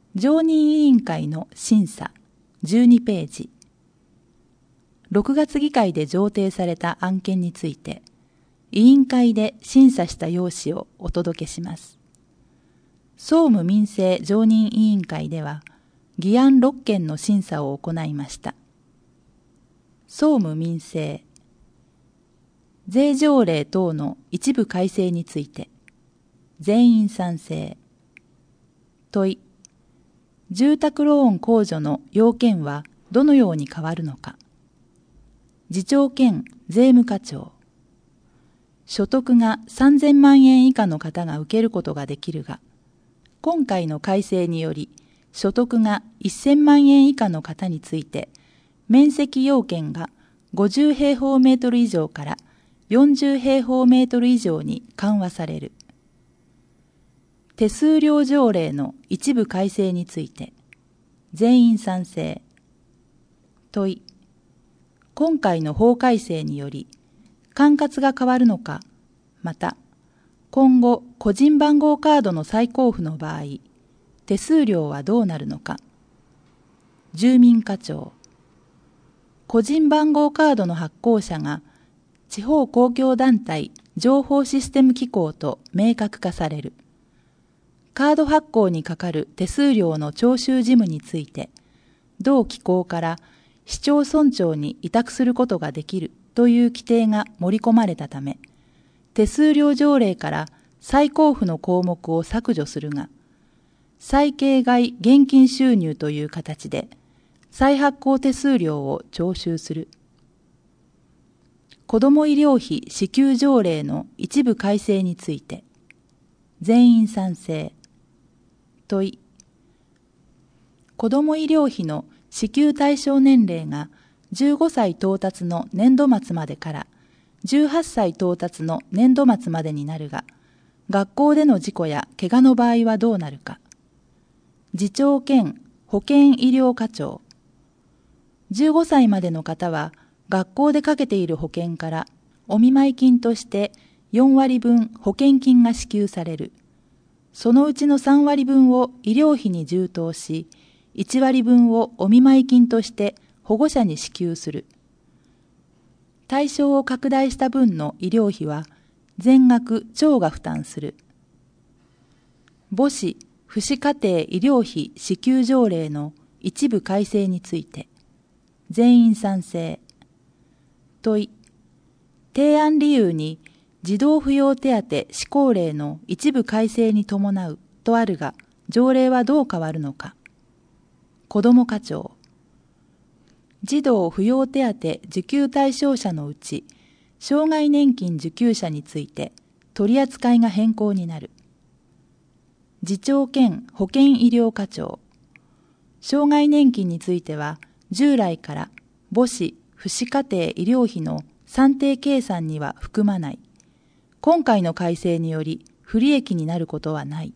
常任委員会の審査12ページ。6月議会で上呈された案件について、委員会で審査した要旨をお届けします。総務民政常任委員会では、議案6件の審査を行いました。総務民政、税条例等の一部改正について、全員賛成。問い、住宅ローン控除の要件はどのように変わるのか。次長兼税務課長。所得が3000万円以下の方が受けることができるが、今回の改正により、所得が1000万円以下の方について、面積要件が50平方メートル以上から40平方メートル以上に緩和される。手数料条例の一部改正について、全員賛成。問い、今回の法改正により、管轄が変わるのか、また、今後個人番号カードの再交付の場合、手数料はどうなるのか。住民課長。個人番号カードの発行者が、地方公共団体情報システム機構と明確化される。カード発行にかかる手数料の徴収事務について、同機構から市町村長に委託することができるという規定が盛り込まれたため、手数料条例から再交付の項目を削除するが、債形外現金収入という形で再発行手数料を徴収する。子ども医療費支給条例の一部改正について、全員賛成。問い、子ども医療費の支給対象年齢が15歳到達の年度末までから18歳到達の年度末までになるが、学校での事故や怪我の場合はどうなるか。次長兼保健医療課長。15歳までの方は学校でかけている保険からお見舞い金として4割分保険金が支給される。そのうちの3割分を医療費に充当し、1割分をお見舞い金として保護者に支給する。対象を拡大した分の医療費は全額町が負担する。母子・父子家庭医療費支給条例の一部改正について、全員賛成。問い、提案理由に児童扶養手当施行令の一部改正に伴うとあるが、条例はどう変わるのか。子ども課長。児童扶養手当受給対象者のうち、障害年金受給者について取り扱いが変更になる。次長兼保健医療課長。障害年金については、従来から母子・父子家庭医療費の算定計算には含まない。今回の改正により不利益になることはない。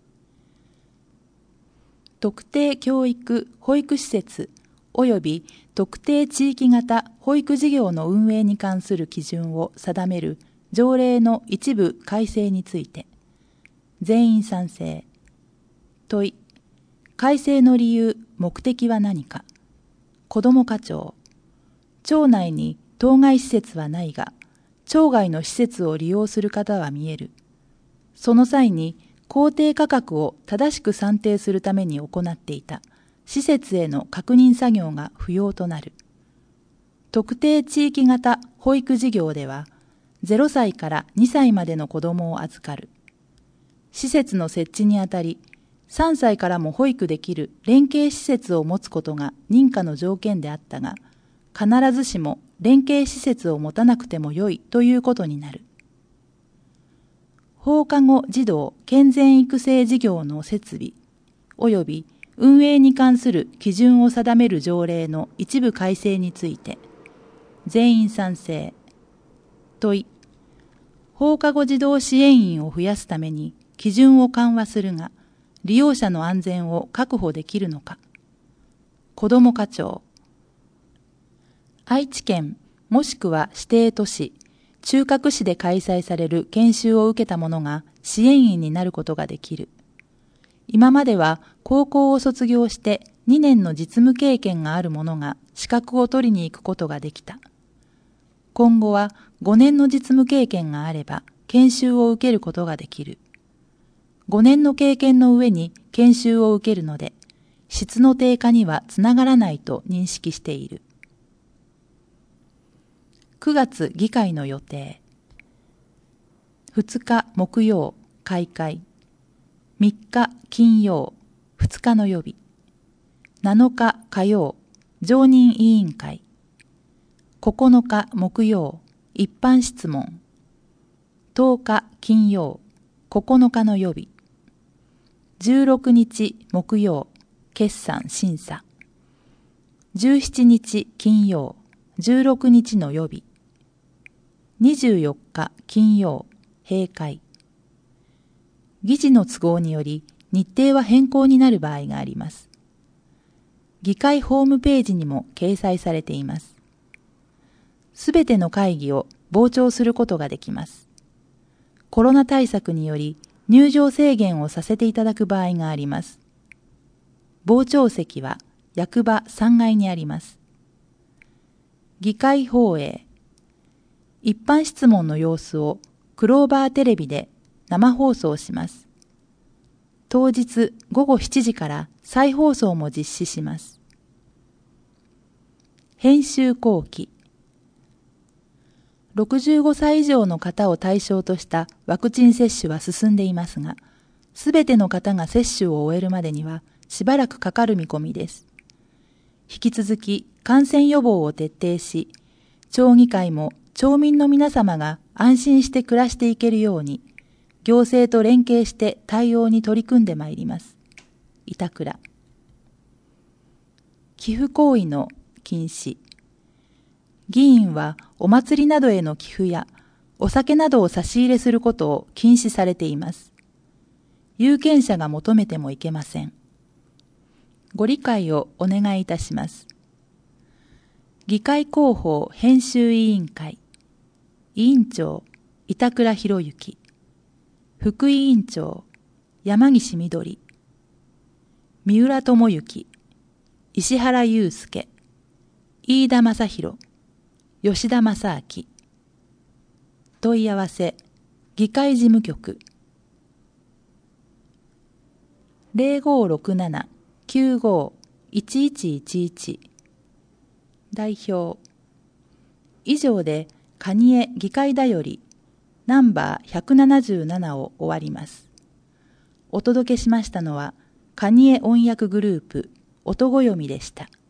特定教育・保育施設及び特定地域型保育事業の運営に関する基準を定める条例の一部改正について、全員賛成。問い、改正の理由・目的は何か。子ども課長。町内に当該施設はないが、町外の施設を利用する方は見える。その際に公定価格を正しく算定するために行っていた施設への確認作業が不要となる。特定地域型保育事業では、0歳から2歳までの子どもを預かる。施設の設置にあたり、3歳からも保育できる連携施設を持つことが認可の条件であったが、必ずしも連携施設を持たなくてもよいということになる。放課後児童健全育成事業の設備及び運営に関する基準を定める条例の一部改正について、全員賛成。問い、放課後児童支援員を増やすために基準を緩和するが、利用者の安全を確保できるのか。子ども課長。愛知県もしくは指定都市、中核市で開催される研修を受けた者が支援員になることができる。 今までは高校を卒業して2年の実務経験がある者が資格を取りに行くことができた。今後は5年の実務経験があれば研修を受けることができる。5年の経験の上に研修を受けるので、質の低下にはつながらないと認識している。9月議会の予定。2日木曜、開会。3日金曜、2日の予備。7日火曜、常任委員会。9日木曜、一般質問。10日金曜、9日の予備。16日木曜、決算審査。17日金曜、16日の予備。24日金曜、閉会。議事の都合により日程は変更になる場合があります。議会ホームページにも掲載されています。すべての会議を傍聴することができます。コロナ対策により入場制限をさせていただく場合があります。傍聴席は役場3階にあります。議会放映。一般質問の様子をクローバーテレビで生放送します。当日午後7時から再放送も実施します。編集後期。65歳以上の方を対象としたワクチン接種は進んでいますが、すべての方が接種を終えるまでにはしばらくかかる見込みです。引き続き感染予防を徹底し、町議会も町民の皆様が安心して暮らしていけるように、行政と連携して対応に取り組んでまいります。板倉。寄付行為の禁止。議員はお祭りなどへの寄付やお酒などを差し入れすることを禁止されています。有権者が求めてもいけません。ご理解をお願いいたします。議会広報編集委員会委員長板倉博之、副委員長山岸みどり、三浦智之、石原祐介、飯田正宏、吉田正明。問い合わせ議会事務局 0567-95-1111 代表。以上で蟹江議会だよりナンバー177を終わります。お届けしましたのは蟹江音訳グループ音ごよみでした。